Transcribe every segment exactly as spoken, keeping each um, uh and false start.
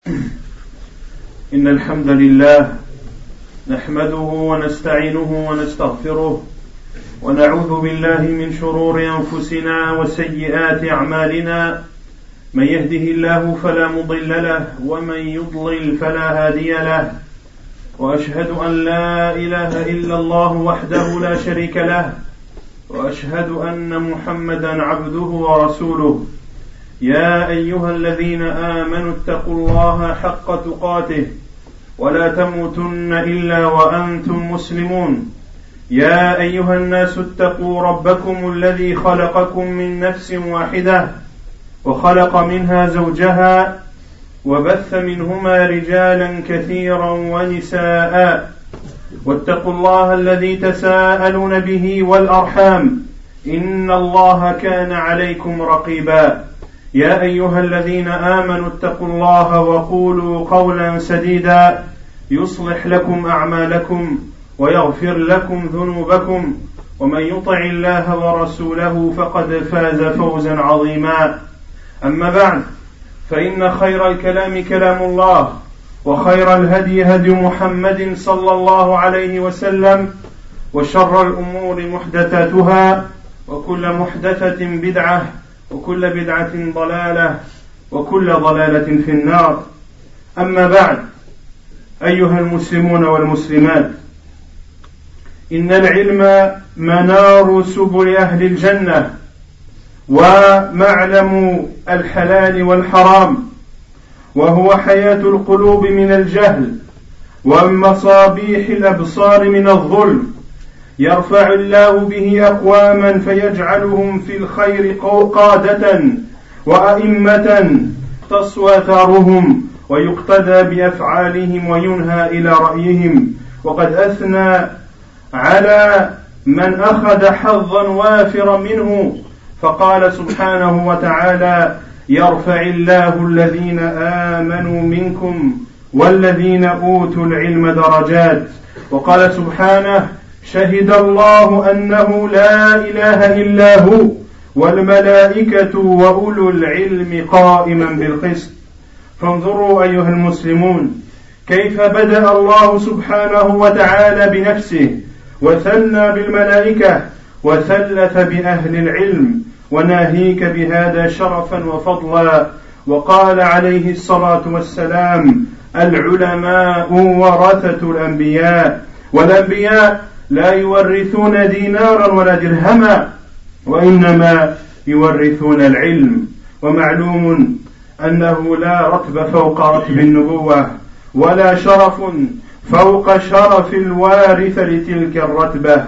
إن الحمد لله نحمده ونستعينه ونستغفره ونعوذ بالله من شرور أنفسنا وسيئات أعمالنا. من يهده الله فلا مضل له ومن يضلل فلا هادي له، وأشهد أن لا إله إلا الله وحده لا شريك له، وأشهد أن محمدا عبده ورسوله. يا أيها الذين آمنوا اتقوا الله حق تقاته ولا تموتن إلا وأنتم مسلمون. يا أيها الناس اتقوا ربكم الذي خلقكم من نفس واحدة وخلق منها زوجها وبث منهما رجالا كثيرا ونساء، واتقوا الله الذي تساءلون به والأرحام إن الله كان عليكم رقيبا. يا أيها الذين آمنوا اتقوا الله وقولوا قولا سديدا يصلح لكم أعمالكم ويغفر لكم ذنوبكم، ومن يطع الله ورسوله فقد فاز فوزا عظيما. أما بعد، فإن خير الكلام كلام الله، وخير الهدي هدي محمد صلى الله عليه وسلم، وشر الأمور محدثاتها، وكل محدثة بدعة، وكل بدعة ضلالة، وكل ضلالة في النار. أما بعد، أيها المسلمون والمسلمات، إن العلم منار سبل أهل الجنة ومعلم الحلال والحرام، وهو حياة القلوب من الجهل ومصابيح الأبصار من الظلم. يرفع الله به أقواما فيجعلهم في الخير قادة وأئمة تصوى ثارهم ويقتدى بأفعالهم وينهى إلى رأيهم. وقد أثنى على من أخذ حظا وافرا منه، فقال سبحانه وتعالى: يرفع الله الذين آمنوا منكم والذين أوتوا العلم درجات. وقال سبحانه: شهد الله أنه لا إله إلا هو والملائكة وأولو العلم قائما بالقسط. فانظروا أيها المسلمون كيف بدأ الله سبحانه وتعالى بنفسه، وثنى بالملائكة، وثلث بأهل العلم، وناهيك بهذا شرفا وفضلا. وقال عليه الصلاة والسلام: العلماء ورثة الأنبياء، والأنبياء لا يورثون دينارا ولا درهما، وإنما يورثون العلم. ومعلوم أنه لا رتب فوق رتب النبوة، ولا شرف فوق شرف الوارث لتلك الرتبة.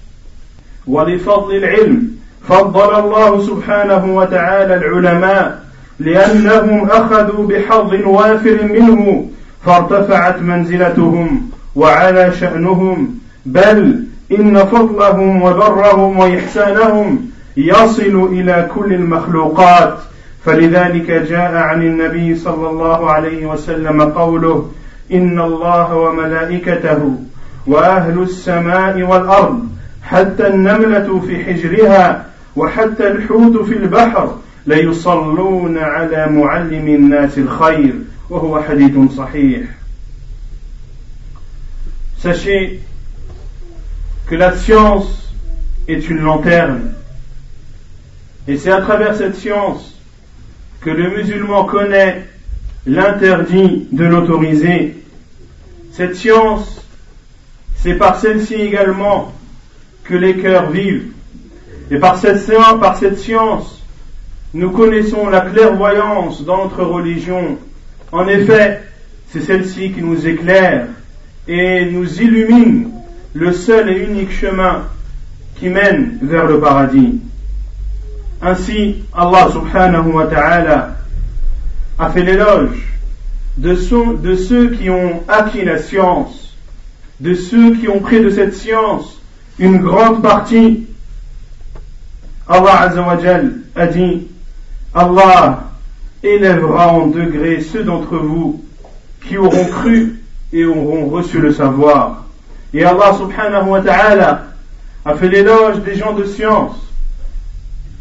ولفضل العلم فضل الله سبحانه وتعالى العلماء، لأنهم أخذوا بحظ وافر منه فارتفعت منزلتهم وعلى شأنهم، بل إن فضلهم وبرهم وإحسانهم يصل إلى كل المخلوقات. فلذلك جاء عن النبي صلى الله عليه وسلم قوله: إن الله وملائكته وأهل السماء والأرض حتى النملة في حجرها وحتى الحوت في البحر ليصلون على معلم الناس الخير. وهو حديث صحيح. Sachez que la science est une lanterne, et c'est à travers cette science que le musulman connaît l'interdit de l'autorisé. Cette science, c'est par celle-ci également que les cœurs vivent. Et par cette, par cette science, nous connaissons la clairvoyance dans notre religion. En effet, c'est celle-ci qui nous éclaire et nous illumine le seul et unique chemin qui mène vers le paradis. Ainsi, Allah subhanahu wa ta'ala a fait l'éloge de ceux, de ceux qui ont acquis la science, de ceux qui ont pris de cette science une grande partie. Allah Azza wa Jal a dit: Allah élèvera en degré ceux d'entre vous qui auront cru et auront reçu le savoir. Et Allah subhanahu wa ta'ala a fait l'éloge des gens de science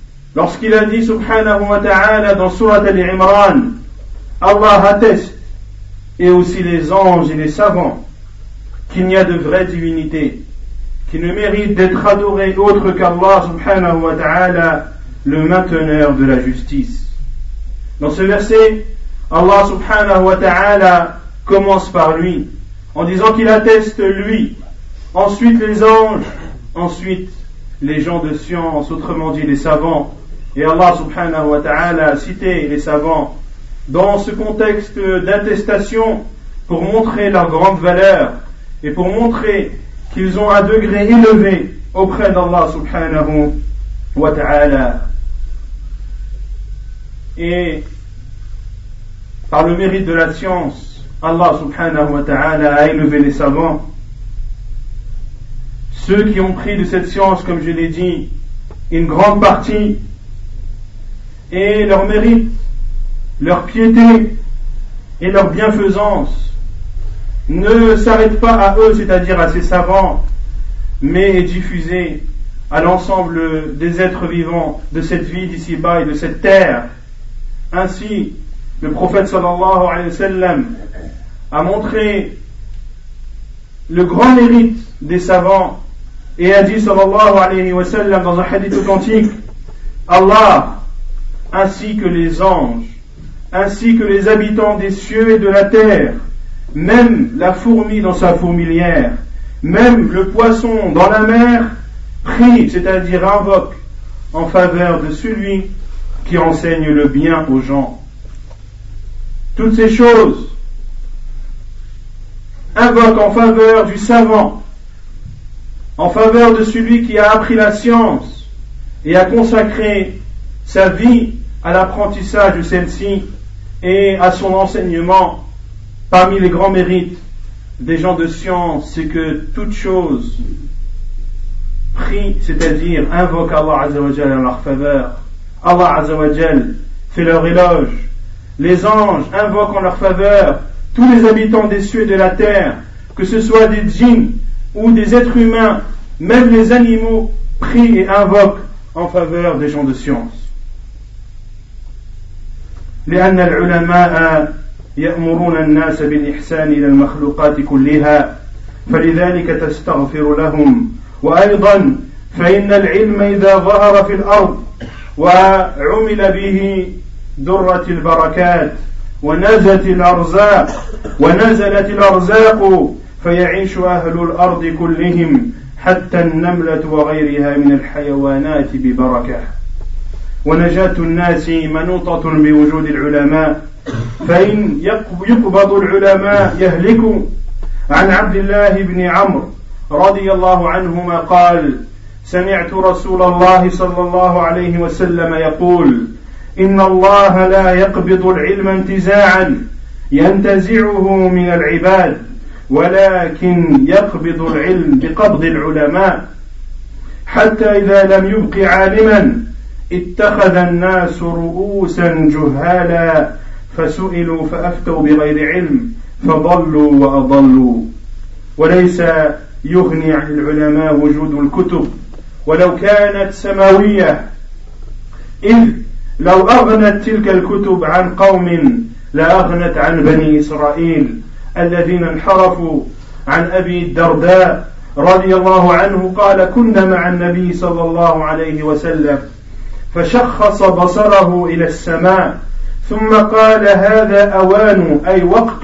lorsqu'il a dit subhanahu wa ta'ala dans Surat Al-Imran: Allah atteste et aussi les anges et les savants, qu'il n'y a de vraie divinité, qui ne mérite d'être adoré autre qu'Allah subhanahu wa ta'ala, le mainteneur de la justice. Dans ce verset, Allah subhanahu wa ta'ala commence par lui, en disant qu'il atteste lui, ensuite les anges, ensuite les gens de science, autrement dit les savants. Et Allah subhanahu wa ta'ala a cité les savants dans ce contexte d'attestation pour montrer leur grande valeur et pour montrer qu'ils ont un degré élevé auprès d'Allah subhanahu wa ta'ala. Et par le mérite de la science, Allah subhanahu wa ta'ala a élevé les savants. Ceux qui ont pris de cette science, comme je l'ai dit, une grande partie, et leur mérite, leur piété et leur bienfaisance ne s'arrêtent pas à eux, c'est-à-dire à ces savants, mais est diffusé à l'ensemble des êtres vivants de cette vie d'ici-bas et de cette terre. Ainsi, le prophète sallallahu alayhi wa sallam a montré le grand mérite des savants et a dit sallallahu alayhi wa sallam dans un hadith authentique: Allah ainsi que les anges, ainsi que les habitants des cieux et de la terre, même la fourmi dans sa fourmilière, même le poisson dans la mer, prie, c'est-à-dire invoque en faveur de celui qui enseigne le bien aux gens. Toutes ces choses invoquent en faveur du savant, en faveur de celui qui a appris la science et a consacré sa vie à l'apprentissage de celle-ci et à son enseignement. Parmi les grands mérites des gens de science, c'est que toute chose prie, c'est-à-dire invoque Allah Azza wa Jal en leur faveur. Allah Azza wa Jal fait leur éloge. Les anges invoquent en leur faveur. Tous les habitants des cieux et de la terre, que ce soit des djinns ou des êtres humains, même les animaux prient et invoquent en faveur des gens de science. لأن العلماء يأمرون الناس بالإحسان إلى المخلوقات كلها فلذلك تستغفر لهم وأيضا فإن العلم إذا ظهر في الأرض وعمل به درت البركات ونزلت الأرزاق ونزلت الأرزاق فيعيش أهل الأرض كلهم حتى النملة وغيرها من الحيوانات ببركة. ونجاة الناس منوطة بوجود العلماء فإن يقبض العلماء يهلكوا. عن عبد الله بن عمرو رضي الله عنهما قال: سمعت رسول الله صلى الله عليه وسلم يقول: إن الله لا يقبض العلم انتزاعا ينتزعه من العباد ولكن يقبض العلم بقبض العلماء حتى إذا لم يبق عالما اتخذ الناس رؤوسا جهالا فسئلوا فأفتوا بغير علم فضلوا وأضلوا. وليس يغني عن العلماء وجود الكتب ولو كانت سماوية، إذ لو أغنت تلك الكتب عن قوم لأغنت عن بني إسرائيل الذين انحرفوا. عن أبي الدرداء رضي الله عنه قال: كنا مع النبي صلى الله عليه وسلم فشخص بصره إلى السماء ثم قال: هذا أوان أي وقت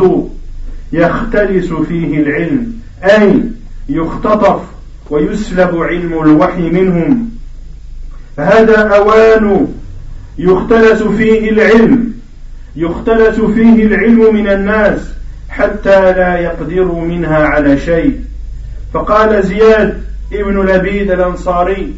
يختلس فيه العلم، أي يختطف ويسلب علم الوحي منهم. هذا أوان يختلس فيه العلم يختلس فيه العلم من الناس حتى لا يقدروا منها على شيء. فقال زياد ابن لبيد الأنصاري: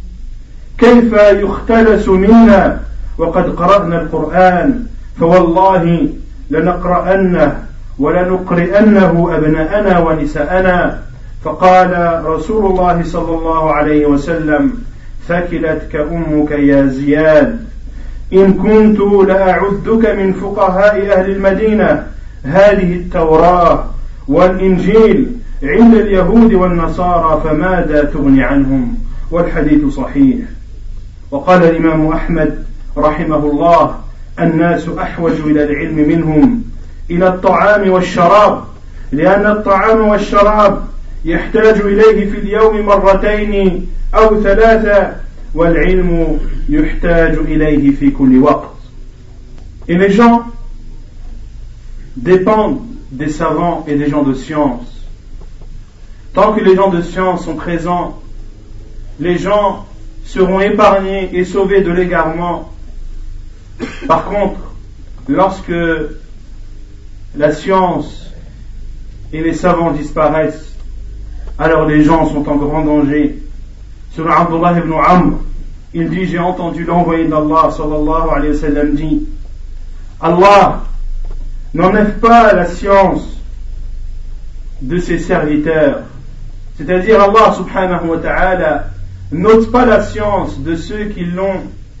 كيف يختلس منا وقد قرأنا القرآن؟ فوالله لنقرأنه ولنقرئنه أبناءنا ونساءنا. فقال رسول الله صلى الله عليه وسلم: ثكلتك أمك يا زياد، إن كنت لأعدك من فقهاء أهل المدينة. هذه التوراة والإنجيل عند اليهود والنصارى فماذا تغني عنهم؟ والحديث صحيح. وقال الإمام أحمد رحمه الله: الناس أحوج إلى العلم منهم إلى الطعام والشراب لأن الطعام والشراب يحتاج إليه في اليوم مرتين أو ثلاثة والعلم يحتاج إليه في كل وقت. Et les gens dépendent des savants et des gens de science. Tant que les gens de science sont présents, les gens seront épargnés et sauvés de l'égarement. Par contre, lorsque la science et les savants disparaissent, alors les gens sont en grand danger. Selon Abdullah ibn Amr, il dit, j'ai entendu l'envoyé d'Allah sallallahu alayhi wa sallam dit, Allah n'enlève pas la science de ses serviteurs. C'est-à-dire Allah subhanahu wa ta'ala n'ôte pas la science de ceux qui l'ont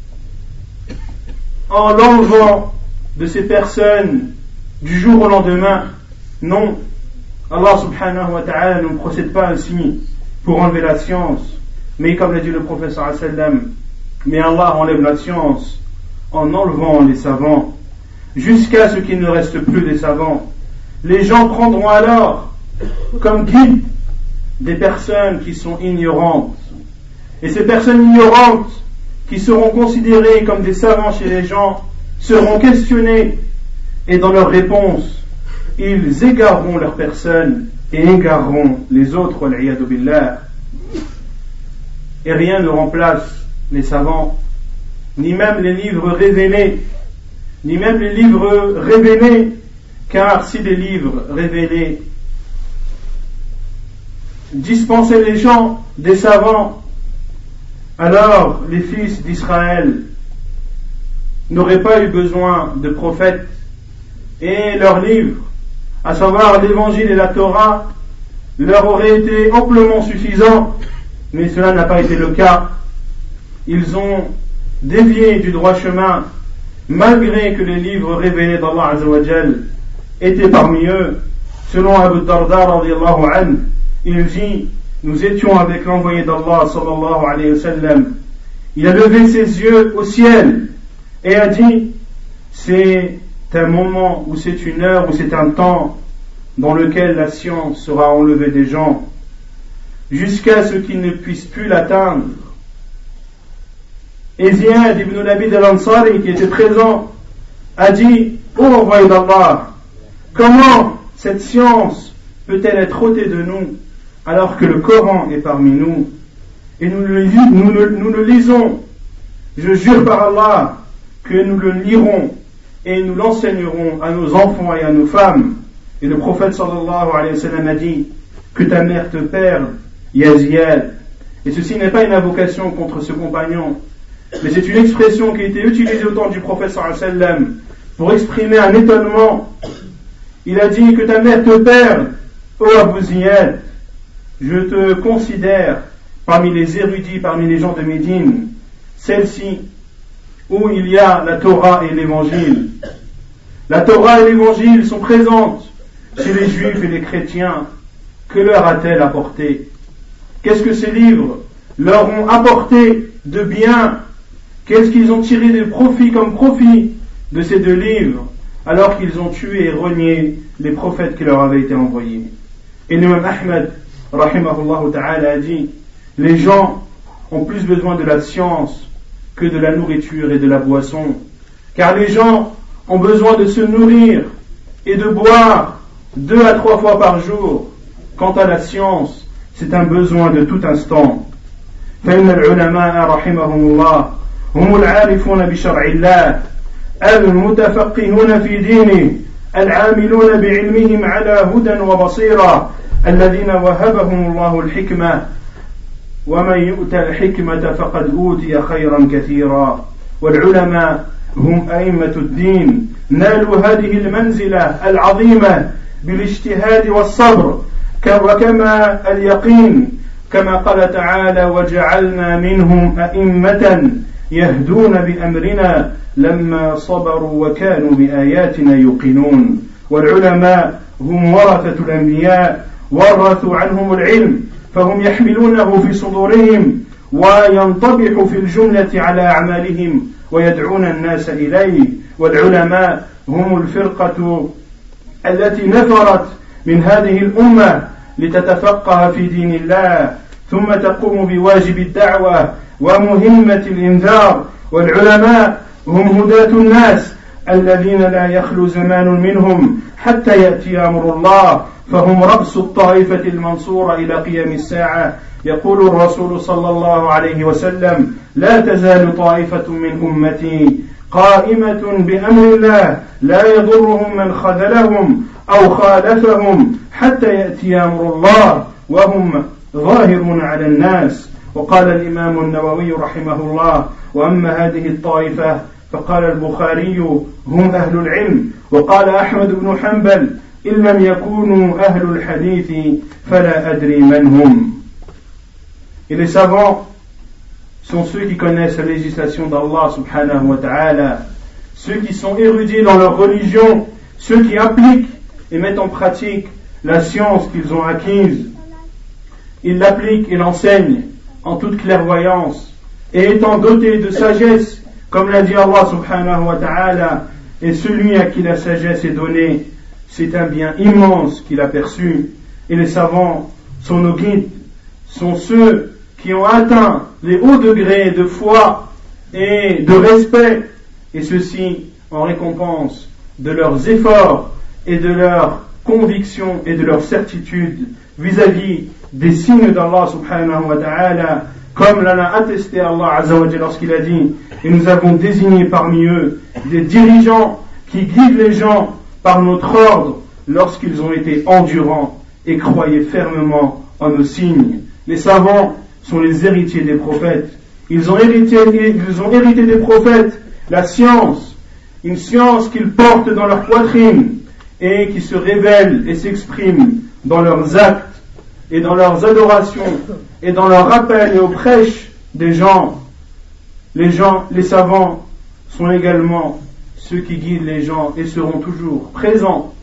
en l'enlevant de ces personnes du jour au lendemain. Non, Allah subhanahu wa ta'ala ne procède pas ainsi pour enlever la science. Mais comme l'a dit le prophète sallallahu alayhi wa sallam, mais Allah enlève la science en enlevant les savants, jusqu'à ce qu'il ne reste plus des savants. Les gens prendront alors comme guide des personnes qui sont ignorantes. Et ces personnes ignorantes, qui seront considérées comme des savants chez les gens, seront questionnées, et dans leurs réponses, ils égareront leurs personnes et égareront les autres, wal-'iyadu billah. Et rien ne remplace les savants, ni même les livres révélés, ni même les livres révélés, car si les livres révélés dispensaient les gens des savants, alors les fils d'Israël n'auraient pas eu besoin de prophètes, et leurs livres, à savoir l'évangile et la Torah, leur auraient été amplement suffisants, mais cela n'a pas été le cas. Ils ont dévié du droit chemin, malgré que les livres révélés d'Allah Azza wa Jal étaient parmi eux. Selon Abu Darda radiyallahu anhu, il dit, nous étions avec l'envoyé d'Allah sallallahu alayhi wa sallam. Il a levé ses yeux au ciel et a dit, c'est un moment ou c'est une heure ou c'est un temps dans lequel la science sera enlevée des gens jusqu'à ce qu'ils ne puissent plus l'atteindre. Et Ziyad ibn Labid al-Ansari, qui était présent, a dit, ô envoyé d'Allah, comment cette science peut-elle être ôtée de nous alors que le Coran est parmi nous et nous le, nous le, nous le lisons? Je jure par Allah que nous le lirons et nous l'enseignerons à nos enfants et à nos femmes. Et le prophète sallallahu alayhi wa sallam a dit, que ta mère te perde, ya Ziyad. Et ceci n'est pas une invocation contre ce compagnon, mais c'est une expression qui a été utilisée au temps du prophète sallallahu alayhi wa sallam pour exprimer un étonnement. Il a dit, que ta mère te perde, ô Abu Ziyad. Je te considère parmi les érudits, parmi les gens de Médine, celle-ci où il y a la Torah et l'évangile. La Torah et l'évangile sont présentes chez les juifs et les chrétiens. Que leur a-t-elle apporté? Qu'est-ce que ces livres leur ont apporté de bien? Qu'est-ce qu'ils ont tiré de profit comme profit de ces deux livres, alors qu'ils ont tué et renié les prophètes qui leur avaient été envoyés? Et l'imam Ahmed rahimahullah ta'ala a dit, les gens ont plus besoin de la science que de la nourriture et de la boisson, car les gens ont besoin de se nourrir et de boire deux à trois fois par jour. Quant à la science, c'est un besoin de tout instant. فإن العلماء رحمهم الله هم العارفون بشرع الله المتفقهون في دينه العاملون بعلمهم على هدى وبصيرة الذين وهبهم الله الحكمة ومن يؤت الحكمة فقد أوتي خيرا كثيرا. والعلماء هم أئمة الدين نالوا هذه المنزلة العظيمة بالاجتهاد والصبر وكما اليقين، كما قال تعالى وجعلنا منهم أئمة يهدون بأمرنا لما صبروا وكانوا بآياتنا يوقنون. والعلماء هم ورثة الأنبياء ورثوا عنهم العلم فهم يحملونه في صدورهم وينطبح في الجملة على أعمالهم ويدعون الناس إليه. والعلماء هم الفرقة التي نفرت من هذه الأمة لتتفقه في دين الله ثم تقوم بواجب الدعوة ومهمة الإنذار والعلماء هم هداة الناس الذين لا يخلو زمان منهم حتى يأتي أمر الله فهم رأس الطائفة المنصورة إلى قيام الساعة يقول الرسول صلى الله عليه وسلم لا تزال طائفة من أمتي قائمة بأمر الله لا يضرهم من خذلهم أو خالفهم حتى يأتي أمر الله وهم ظاهرون على الناس وقال الإمام النووي رحمه الله وأما هذه الطائفة فقال البخاري هم أهل العلم وقال أحمد بن حنبل إن لم يكونوا أهل الحديث فلا أدري من هم. Et les savants sont ceux qui connaissent la législation d'Allah subhanahu wa ta'ala, ceux qui sont érudits dans leur religion, ceux qui appliquent et mettent en pratique la science qu'ils ont acquise. Ils l'appliquent et l'enseignent en toute clairvoyance et étant dotés de sagesse, comme l'a dit Allah subhanahu wa ta'ala, et celui à qui la sagesse est donnée, c'est un bien immense qu'il a perçu. Et les savants sont nos guides, sont ceux qui ont atteint les hauts degrés de foi et de respect, et ceci en récompense de leurs efforts et de leurs convictions et de leur certitude vis-à-vis des signes d'Allah subhanahu wa ta'ala, comme l'a attesté Allah azza wa jalla lorsqu'il a dit et nous avons désigné parmi eux des dirigeants qui guident les gens par notre ordre lorsqu'ils ont été endurants et croyaient fermement en nos signes. Les savants sont les héritiers des prophètes. Ils ont hérité, ils ont hérité des prophètes la science, une science qu'ils portent dans leur poitrine et qui se révèle et s'exprime dans leurs actes et dans leurs adorations et dans leurs rappels et aux prêches des gens. Les gens, les savants sont également ceux qui guident les gens et seront toujours présents.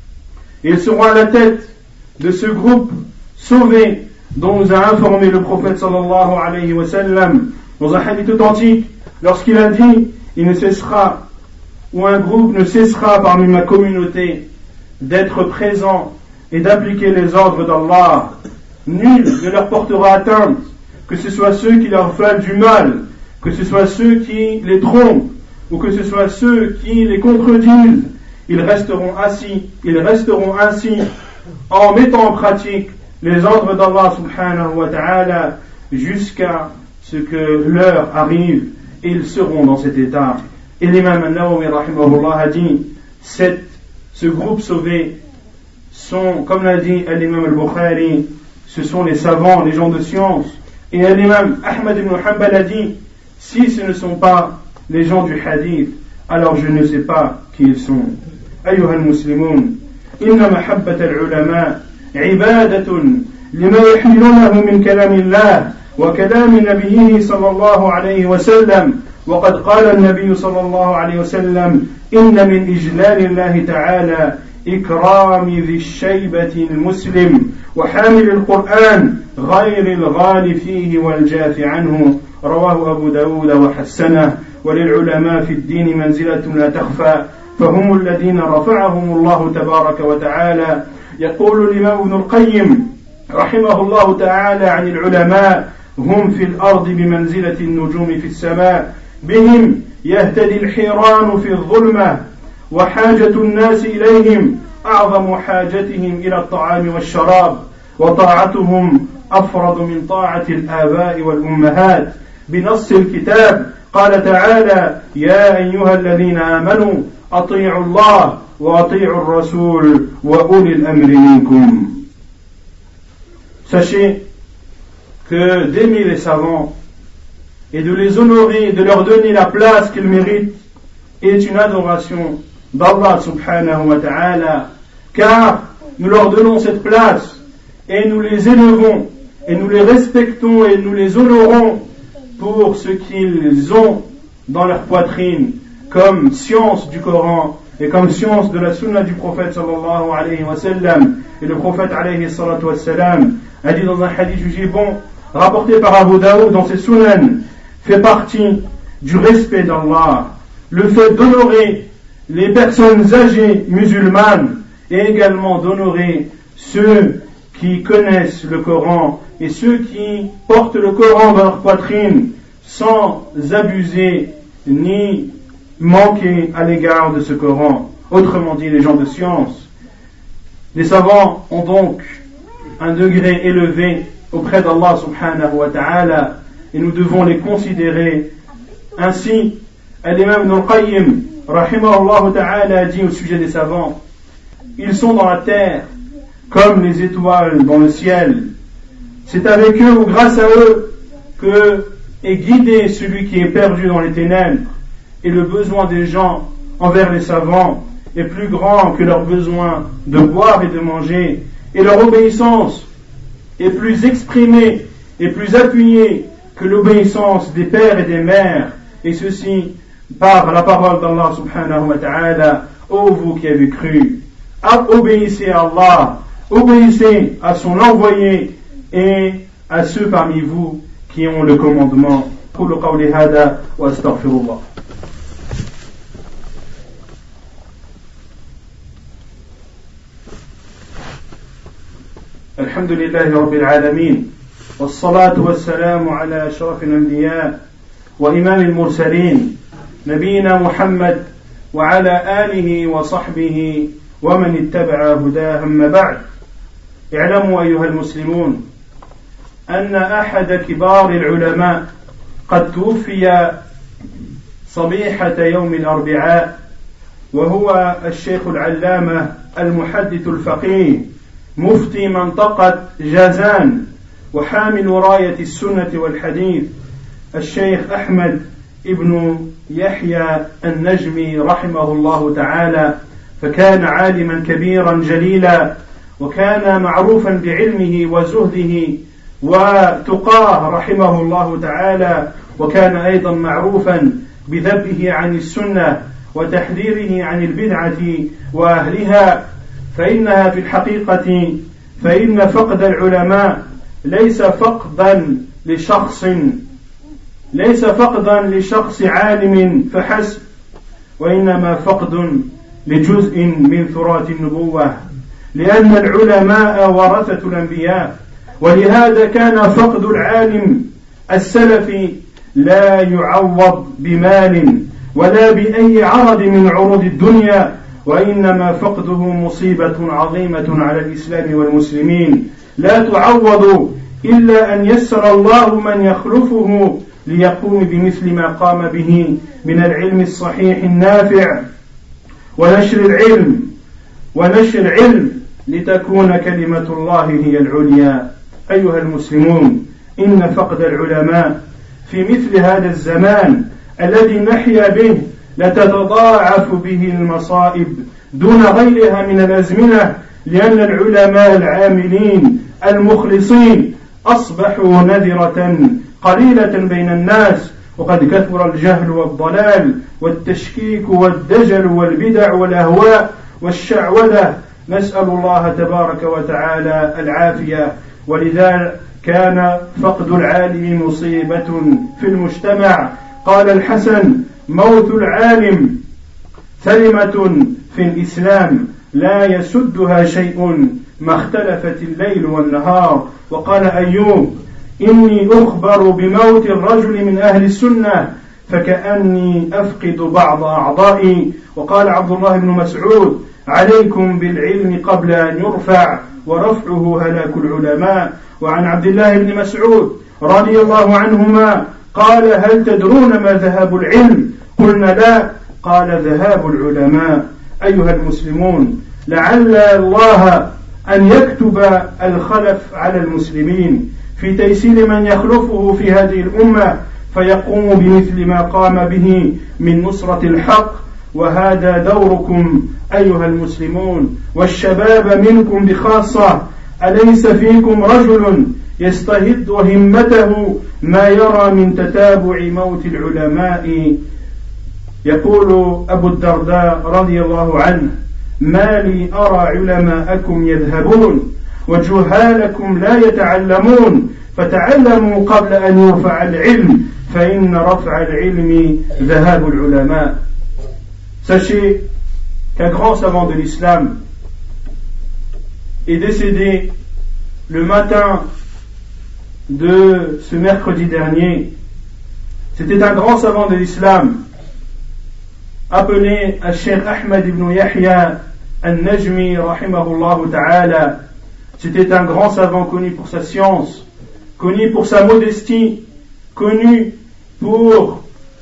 Et ils seront à la tête de ce groupe sauvé dont nous a informé le prophète sallallahu alayhi wa sallam dans un hadith authentique lorsqu'il a dit il ne cessera ou un groupe ne cessera parmi ma communauté d'être présent et d'appliquer les ordres d'Allah. Nul ne leur portera atteinte, que ce soit ceux qui leur veulent du mal, que ce soit ceux qui les trompent ou que ce soit ceux qui les contredisent. Ils resteront assis, ils resteront ainsi en mettant en pratique les ordres d'Allah subhanahu wa ta'ala jusqu'à ce que l'heure arrive et ils seront dans cet état. Et l'imam al-Nawawi rahimahullah a dit cette, ce groupe sauvé sont, comme l'a dit l'imam al-Bukhari, ce sont les savants, les gens de science. Et l'imam Ahmad ibn Hanbal a dit si ce ne sont pas les gens du hadith, alors je ne sais pas qui ils sont. أيها المسلمون إن محبة العلماء عبادة لما يحملونه من كلام الله وكلام نبيه صلى الله عليه وسلم وقد قال النبي صلى الله عليه وسلم إن من إجلال الله تعالى إكرام ذي الشيبة المسلم وحامل القرآن غير الغال فيه والجاف عنه رواه أبو داود وحسنه وللعلماء في الدين منزلة لا تخفى فهم الذين رفعهم الله تبارك وتعالى. يقول الإمام ابن القيم رحمه الله تعالى عن العلماء هم في الأرض بمنزلة النجوم في السماء بهم يهتدي الحيران في الظلمة وحاجة الناس إليهم أعظم حاجتهم إلى الطعام والشراب وطاعتهم أفرض من طاعة الآباء والأمهات بنص الكتاب قال تعالى يا أيها الذين آمنوا أطيعوا الله وأطيعوا الرسول وأولي الأمر منكم. Sachez que d'aimer les savants et de les honorer, de leur donner la place qu'ils méritent est une adoration d'Allah subhanahu wa ta'ala, car nous leur donnons cette place et nous les élevons et nous les respectons et nous les honorons pour ce qu'ils ont dans leur poitrine comme science du Coran et comme science de la sunna du prophète sallallahu alayhi wa sallam. Et le prophète alayhi salatu wa sallam a dit dans un hadith jugé bon rapporté par Abu Daoud dans ses sunan fait partie du respect d'Allah le fait d'honorer les personnes âgées musulmanes et également d'honorer ceux qui connaissent le Coran et ceux qui portent le Coran dans leur poitrine sans abuser ni manquer à l'égard de ce Coran. Autrement dit, les gens de science. Les savants ont donc un degré élevé auprès d'Allah subhanahu wa ta'ala et nous devons les considérer ainsi. Al-Imam Ibn al-Qayyim rahimahullah ta'ala dit au sujet des savants: ils sont dans la terre comme les étoiles dans le ciel. C'est avec eux ou grâce à eux que est guidé celui qui est perdu dans les ténèbres, et le besoin des gens envers les savants est plus grand que leur besoin de boire et de manger, et leur obéissance est plus exprimée et plus appuyée que l'obéissance des pères et des mères, et ceci par la parole d'Allah subhanahu wa ta'ala: ô vous qui avez cru, obéissez à Allah, obéissez à son envoyé et à ceux parmi vous qui ont le commandement. قولوا قولي هذا واستغفر الله. الحمد لله رب العالمين والصلاة والسلام على أشرف الأنبياء وإمام المرسلين نبينا محمد وعلى آله وصحبه ومن اتبع هداه. أما بعد، اعلموا أيها المسلمون أن أحد كبار العلماء قد توفي صبيحة يوم الأربعاء، وهو الشيخ العلامة المحدث الفقيه مفتي منطقة جازان وحامل راية السنة والحديث الشيخ أحمد ابن يحيى النجمي رحمه الله تعالى. فكان عالما كبيرا جليلا، وكان معروفا بعلمه وزهده وتقاه رحمه الله تعالى، وكان أيضا معروفا بذبه عن السنة وتحذيره عن البدعة وأهلها. فإنها في الحقيقة فإن فقد العلماء ليس فقدا لشخص ليس فقدا لشخص عالم فحسب، وإنما فقد لجزء من تراث النبوة، لأن العلماء ورثة الأنبياء. ولهذا كان فقد العالم السلفي لا يعوض بمال ولا بأي عرض من عروض الدنيا، وإنما فقده مصيبة عظيمة على الإسلام والمسلمين لا تعوض إلا أن يسر الله من يخلفه ليقوم بمثل ما قام به من العلم الصحيح النافع ونشر العلم ونشر العلم لتكون كلمة الله هي العليا. أيها المسلمون، إن فقد العلماء في مثل هذا الزمان الذي نحيا به لتتضاعف به المصائب دون غيرها من الأزمنة، لأن العلماء العاملين المخلصين أصبحوا نذرة قليلة بين الناس، وقد كثر الجهل والضلال والتشكيك والدجل والبدع والأهواء والشعوذة. نسأل الله تبارك وتعالى العافية. ولذا كان فقد العالم مصيبة في المجتمع. قال الحسن: موت العالم ثلمة في الإسلام لا يسدها شيء ما اختلفت الليل والنهار. وقال أيوب: إني أخبر بموت الرجل من أهل السنة فكأني أفقد بعض أعضائي. وقال عبد الله بن مسعود: عليكم بالعلم قبل أن يرفع ورفعه هلاك العلماء. وعن عبد الله بن مسعود رضي الله عنهما قال: هل تدرون ما ذهاب العلم؟ قلنا لا. قال: ذهاب العلماء. أيها المسلمون، لعل الله أن يكتب الخلف على المسلمين في تيسير من يخلفه في هذه الأمة فيقوم بمثل ما قام به من نصرة الحق. وهذا دوركم أيها المسلمون، والشباب منكم بخاصة. أليس فيكم رجل يستهد همته ما يرى من تتابع موت العلماء؟ يقول أبو الدرداء رضي الله عنه: ما لي أرى علماءكم يذهبون وجهالكم لا يتعلمون، فتعلموا قبل أن يرفع العلم فإن رفع العلم ذهاب العلماء. Sachez qu'un grand savant de l'islam, est décédé le matin de ce mercredi dernier. C'était un grand savant de l'islam appelé Cheikh Ahmed ibn Yahya al-Najmi rahimahullah ta'ala. C'était un grand savant connu pour sa science, connu pour sa modestie, connu pour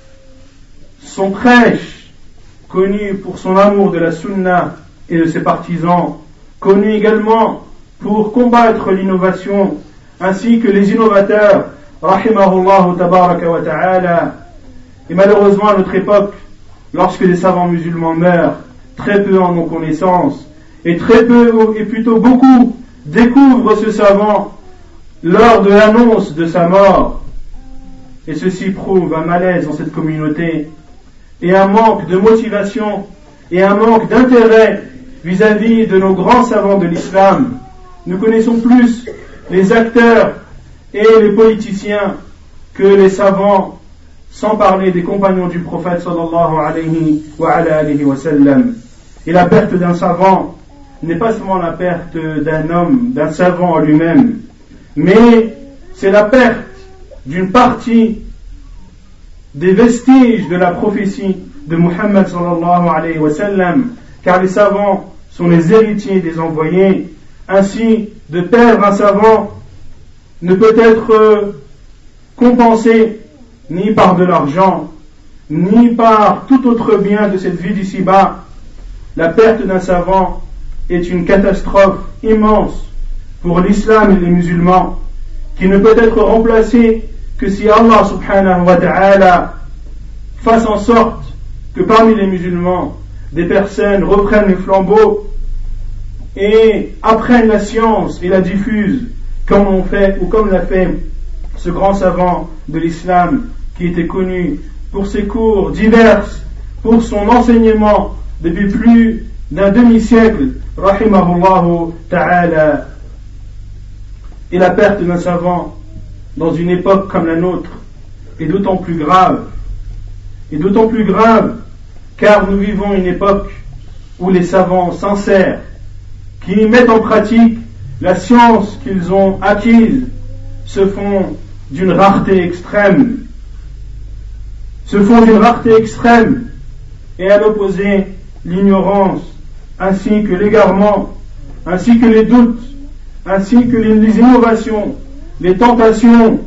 son prêche, connu pour son amour de la sunna et de ses partisans, connu également pour combattre l'innovation ainsi que les innovateurs, rahimahullah tabaraka wa ta'ala. Et malheureusement à notre époque, lorsque les savants musulmans meurent, très peu en ont connaissance, et très peu, et plutôt beaucoup, découvrent ce savant lors de l'annonce de sa mort. Et ceci prouve un malaise dans cette communauté, et un manque de motivation, et un manque d'intérêt vis-à-vis de nos grands savants de l'islam. Nous connaissons plus les acteurs et les politiciens que les savants, sans parler des compagnons du prophète sallallahu alayhi wa ala alihi wa sallam. Et la perte d'un savant n'est pas seulement la perte d'un homme, d'un savant en lui-même, mais c'est la perte d'une partie des vestiges de la prophétie de Muhammad sallallahu alayhi wa sallam, car les savants sont les héritiers des envoyés. Ainsi, de perdre un savant ne peut être compensé ni par de l'argent, ni par tout autre bien de cette vie d'ici-bas. La perte d'un savant est une catastrophe immense pour l'islam et les musulmans, qui ne peut être remplacée que si Allah subhanahu wa ta'ala fasse en sorte que parmi les musulmans, des personnes reprennent le flambeau et apprennent la science et la diffusent comme on fait ou comme l'a fait ce grand savant de l'islam qui était connu pour ses cours divers, pour son enseignement depuis plus d'un demi-siècle, rahimahullahu ta'ala. Et la perte d'un savant dans une époque comme la nôtre est d'autant plus grave, et d'autant plus grave car nous vivons une époque où les savants sincères qui mettent en pratique la science qu'ils ont acquise se font d'une rareté extrême, se font d'une rareté extrême, et à l'opposé, l'ignorance, ainsi que l'égarement, ainsi que les doutes, ainsi que les, les innovations, les tentations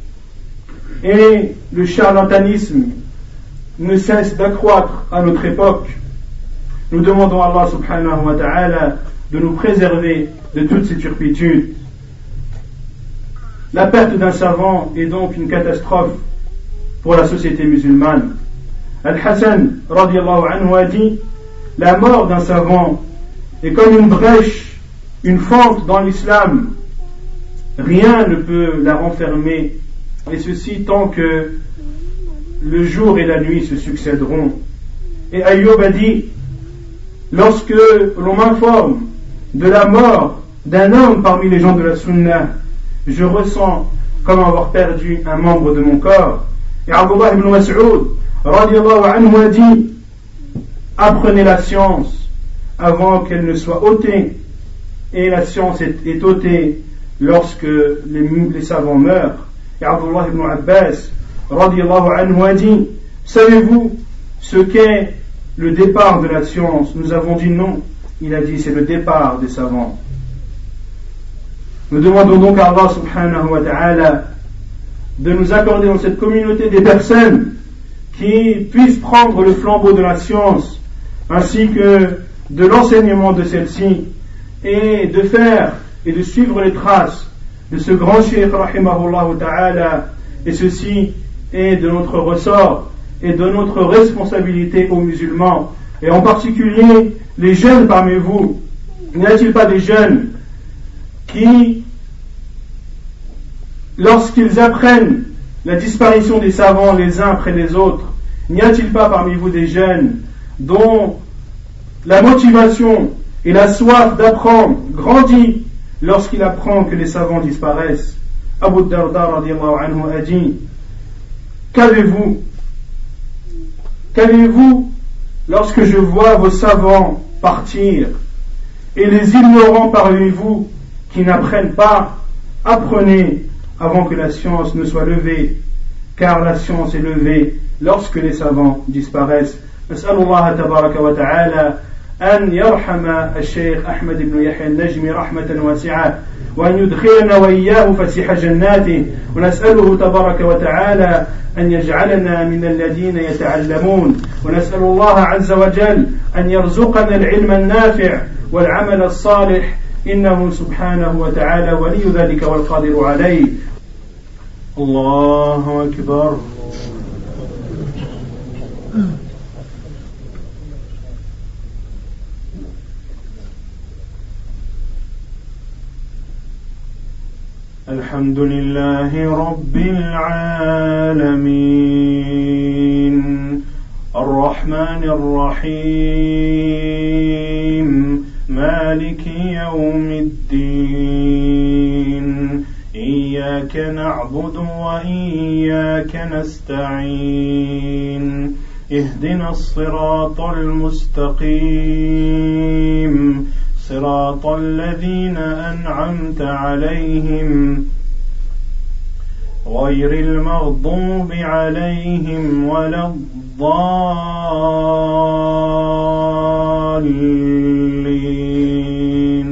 et le charlatanisme ne cessent d'accroître à notre époque. Nous demandons à Allah subhanahu wa ta'ala de nous préserver de toutes ces turpitudes. La perte d'un savant est donc une catastrophe pour la société musulmane. Al-Hassan radiallahu anhu a dit: la mort d'un savant est comme une brèche, une fente dans l'islam. Rien ne peut la renfermer, et ceci tant que le jour et la nuit se succéderont. Et Ayyub a dit: lorsque l'on m'informe de la mort d'un homme parmi les gens de la Sunna, je ressens comme avoir perdu un membre de mon corps. Et Abdullah ibn Mas'ud radiallahu anhu a dit: apprenez la science avant qu'elle ne soit ôtée, et la science est, est ôtée lorsque les, les savants meurent. Et Abdullah ibn Abbas radiallahu anhu a dit: savez-vous ce qu'est le départ de la science? Nous avons dit non. Il a dit: c'est le départ des savants. Nous demandons donc à Allah subhanahu wa ta'ala de nous accorder dans cette communauté des personnes qui puissent prendre le flambeau de la science ainsi que de l'enseignement de celle-ci, et de faire et de suivre les traces de ce grand cheikh rahimahullah ta'ala. Et ceci est de notre ressort et de notre responsabilité aux musulmans, et en particulier les jeunes parmi vous. N'y a-t-il pas des jeunes qui, lorsqu'ils apprennent la disparition des savants les uns après les autres, n'y a-t-il pas parmi vous des jeunes dont la motivation et la soif d'apprendre grandit lorsqu'il apprend que les savants disparaissent? Abu Darda radiallahu anhu a dit: qu'avez-vous qu'avez-vous lorsque je vois vos savants partir Et les ignorants parmi vous qui n'apprennent pas, apprenez avant que la science ne soit levée, car la science est levée lorsque les savants disparaissent. نسأل الله تبارك وتعالى أن يرحم الشيخ أحمد بن يحيى النجمي رحمة واسعة وأن يدخلنا وإياه فسيح جناته ونسأله تبارك وتعالى أن يجعلنا من الذين يتعلمون ونسأل الله عز وجل أن يرزقنا العلم النافع والعمل الصالح إنه سبحانه وتعالى ولي ذلك والقادر عليه. الله أكبر. الحمد لله رب العالمين الرحمن الرحيم مالك يوم الدين إياك نعبد وإياك نستعين اهدنا الصراط المستقيم صراط الذين أنعمت عليهم غير المغضوب عليهم ولا الضالين.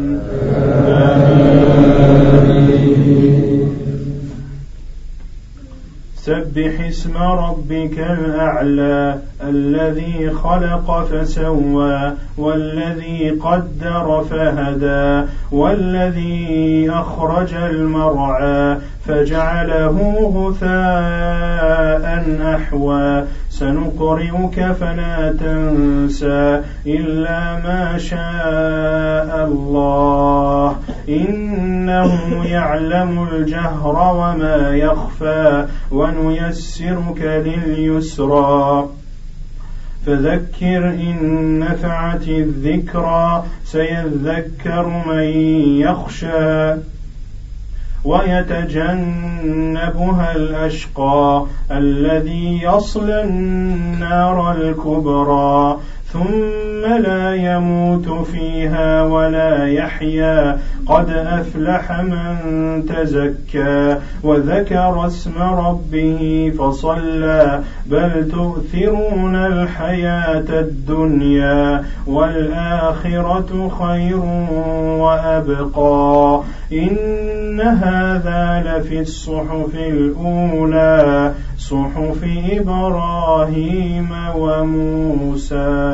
سبح اسم ربك الأعلى الذي خلق فسوى والذي قدر فهدى والذي أخرج المرعى فجعله غثاء أحوى سنقرئك فلا تنسى إلا ما شاء الله إنه يعلم الجهر وما يخفى ونيسرك لليسرى فذكر إن نفعت الذكرى سيذكر من يخشى ويتجنبها الأشقى الذي يصلى النار الكبرى ثم لا يموت فيها ولا يحيا قد أفلح من تزكى وذكر اسم ربه فصلى بل تؤثرون الحياة الدنيا والآخرة خير وأبقى إن هذا لفي الصحف الأولى صحف إبراهيم وموسى.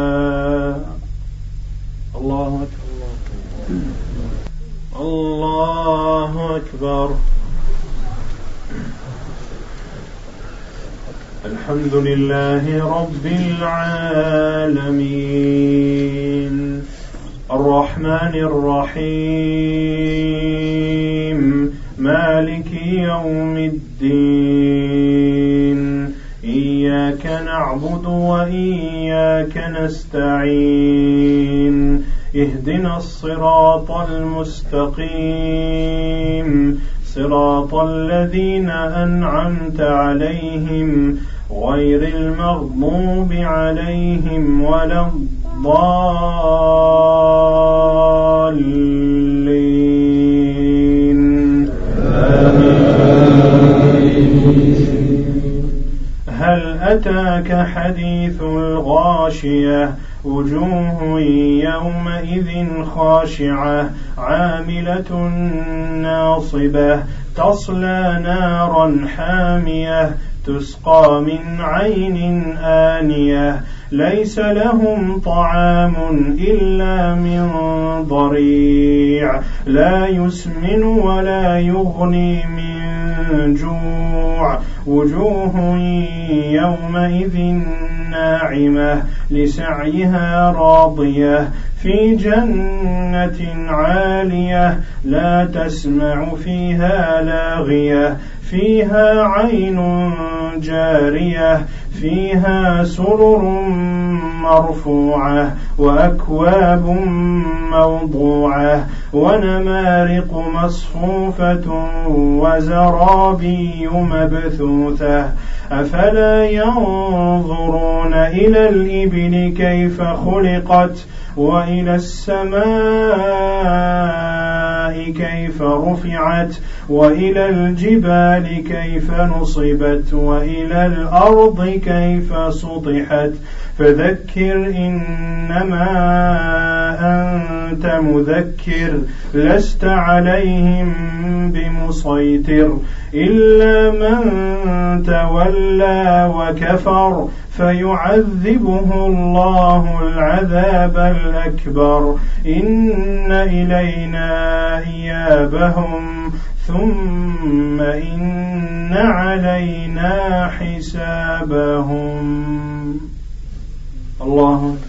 الله أكبر الله أكبر. الحمد لله رب العالمين الرحمن الرحيم مالك يوم الدين إياك نعبد وإياك نستعين اهدنا الصراط المستقيم صراط الذين أنعمت عليهم غير المغضوب عليهم ولا الضالين. هل أتاك حديث الغاشية وجوه يومئذ خاشعة عاملة ناصبة تصلى نارا حامية تسقى من عين آنية ليس لهم طعام إلا من ضريع لا يسمن ولا يغني من جوع وجوه يومئذ ناعمة لسعيها راضية في جنة عالية لا تسمع فيها لاغية فيها عين جارية فيها سرر مرفوعة وأكواب موضوعة ونمارق مصفوفة وزرابي مبثوثة أفلا ينظرون إلى الإبل كيف خلقت وإلى السماء كيف رفعت وإلى الجبال كيف نصبت وإلى الأرض كيف سطحت فذكر إنما أنت مذكر لست عليهم بمسيطر إلا من تولى وكفر فيعذبه الله العذاب الأكبر إن إلينا إيابهم ثم إن علينا حسابهم. الله